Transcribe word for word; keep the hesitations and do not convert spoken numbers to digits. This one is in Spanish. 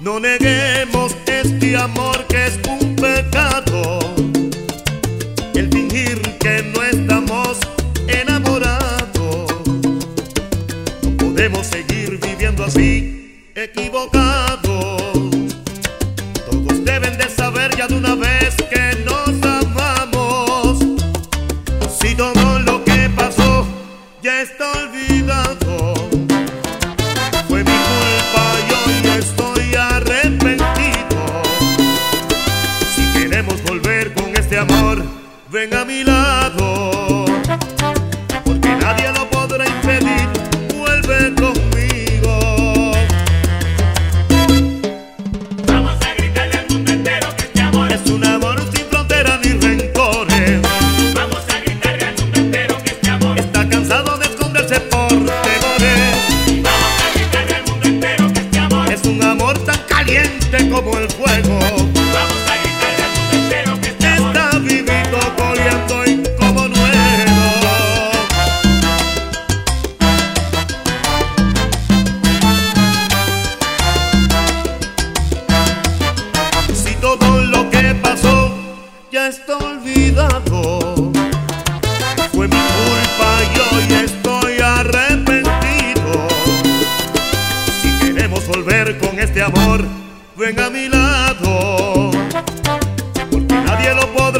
No neguemos este amor que es un pecado, el fingir que no estamos enamorados. No podemos seguir viviendo así, equivocados. Todos deben de saber ya de una vez que nos amamos. Si todo lo que pasó ya está olvidado, fue mi culpa y hoy estoy arrepentido. Si queremos volver con este amor, ven a mi lado, porque nadie lo podrá impedir. Vuelve conmigo. Vamos a gritarle al mundo entero que este amor Es un amor sin fronteras ni rencores. Vamos a gritarle al mundo entero que este amor Está cansado de esconderse por temores. Vamos a gritarle al mundo entero que este amor Es un amor tan caliente como el fuego. Vamos a gritarle al mundo entero que este amor Está vivito, coleando y como nuevo. Si todo lo que pasó ya está olvidado, fue mi culpa y hoy estoy arrepentido. Si queremos volver con este amor, ven a mi lado, porque nadie lo podrá